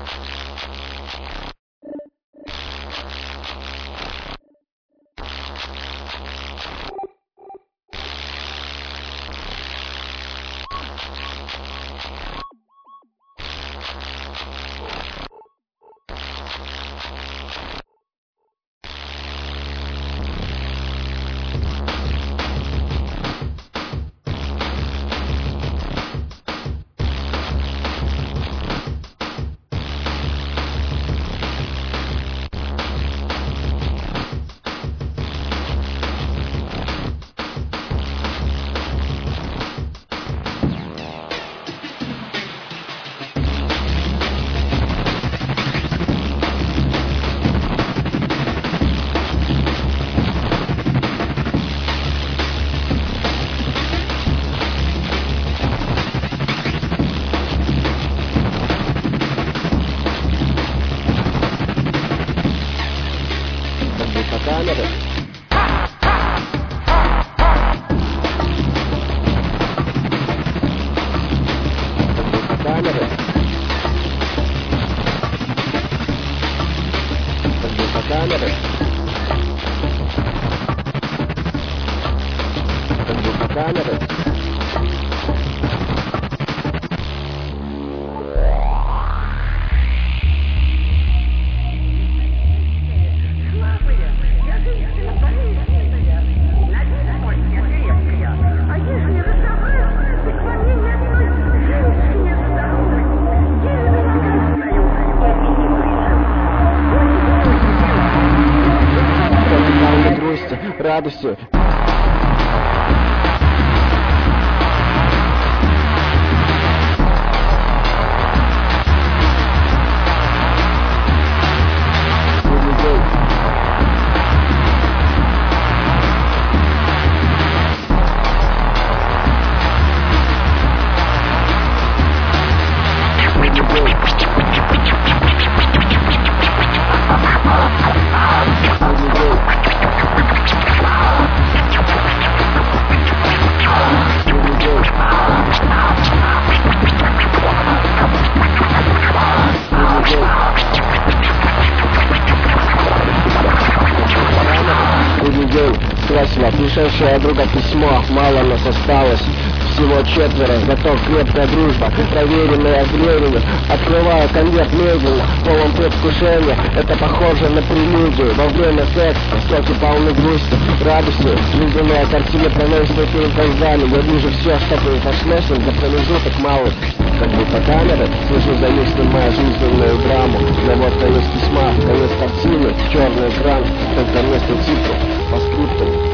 Радости. От пришедшего друга письмо, мало нас осталось, всего 4, зато крепкая дружба, проверенная временем. Открываю конверт медленно, полон предвкушения, это похоже на прелюдию. Во время секса соки полны грусти, радостью, ледяная картина проносится перед глазами. Я вижу все, что произошло с ним за промежуток малый. Как будто камеры, слышу за них, снимая жизненную драму. Но вот конец письма, конец картины, черный экран, только вместо типа, по скрипту.